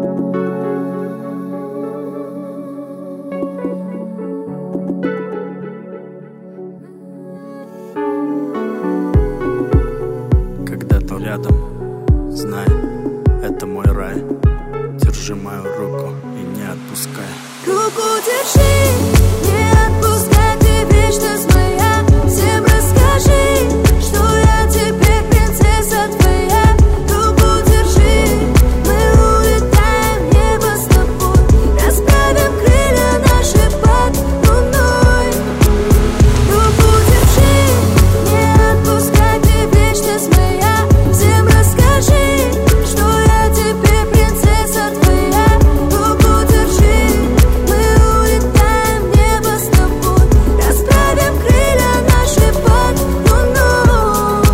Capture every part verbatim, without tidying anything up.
Когда ты рядом, знай, это мой рай. Держи мою руку и не отпускай. Руку держи, не отпускай, ты вечность моя. Всем расскажи, что я теперь принцесса твоя. Руку держи, мы улетаем в небо с тобой. Расправим крылья наши под луной. Руку держи, не отпускай, ты вечность моя. Всем расскажи, что я теперь принцесса твоя. Руку держи, мы улетаем в небо с тобой. Расправим крылья наши под луной.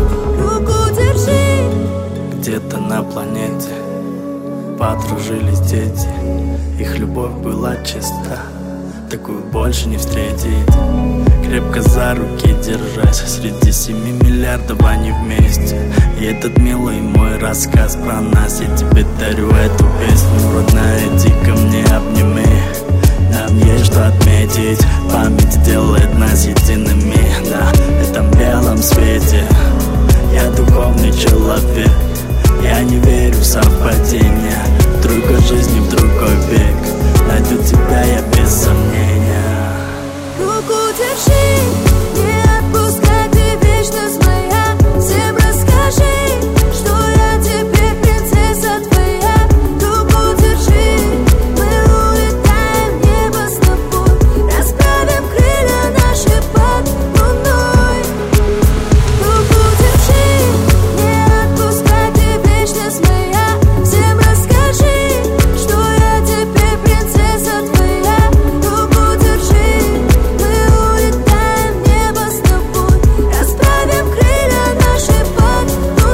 Руку держи. Где-то на планете подружились дети. Их любовь была чиста, такую больше не встретить. Крепко за руки держась, среди семи миллиардов они вместе. И этот милый мой рассказ про нас, я тебе дарю эту песню. Родная, иди ко мне, обними. Нам есть что отметить, память делает нас едиными. На этом белом свете я духовный человек. Я не верю в совпадения, в другой жизни, в другой век. Найду тебя я без сомнения. Руку держи, не отпускай, ты вечность моя. Всем расскажи, что я теперь принцесса твоя. Руку держи, мы улетаем в небо с тобой. Расправим крылья наши под луной. Руку держи, не отпускай, ты вечность моя. Всем расскажи, что я теперь принцесса твоя. Руку держи, мы улетаем в небо с тобой. Расправим крылья наши под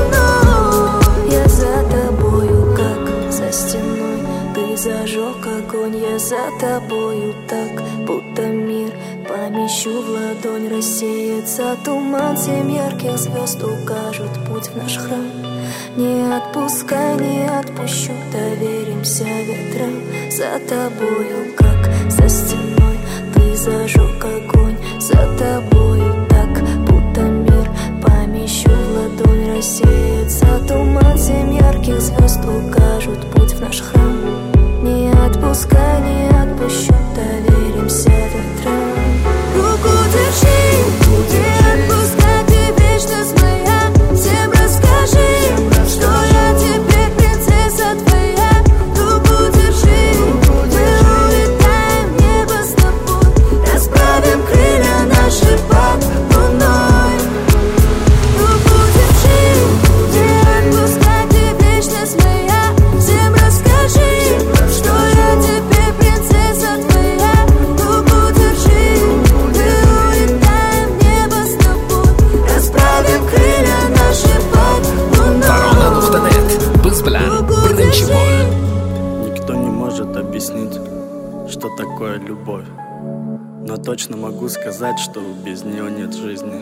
луной. Я за тобою, как за стеной. Ты зажег огонь, я за тобою так, будто мир помещу в ладонь. Рассеется туман, семь ярких звезд укажут путь в наш храм. Не отпускай, не отпущу, доверимся ветрам. За тобою, как за стеной. Ты зажег огонь, за тобою так, будто мир помещу в ладонь. Рассеется туман, семь ярких звезд укажут путь в наш храм. Не отпускай, не отпущу, доверимся ветрам. Руку держи, не отпускай, ты вечность моя. Всем расскажи, что я теперь принцесса твоя. Руку держи, мы улетаем в небо с тобой. Расправим крылья наши под луной. Руку держи, не отпускай, ты вечность моя. Всем расскажи, что я теперь принцесса твоя. Руку держи, мы улетаем в небо с тобой. Расправим крылья наши под луной. Ворона нокта нет. Biz bilan birinchi bo'l. Никто не может объяснить, что такое любовь. Но точно могу сказать, что без нее нет жизни.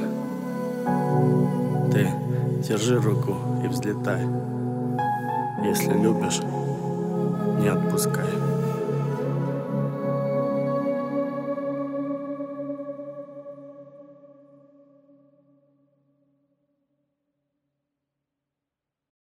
Ты держи руку и взлетай. Если любишь, не отпускай.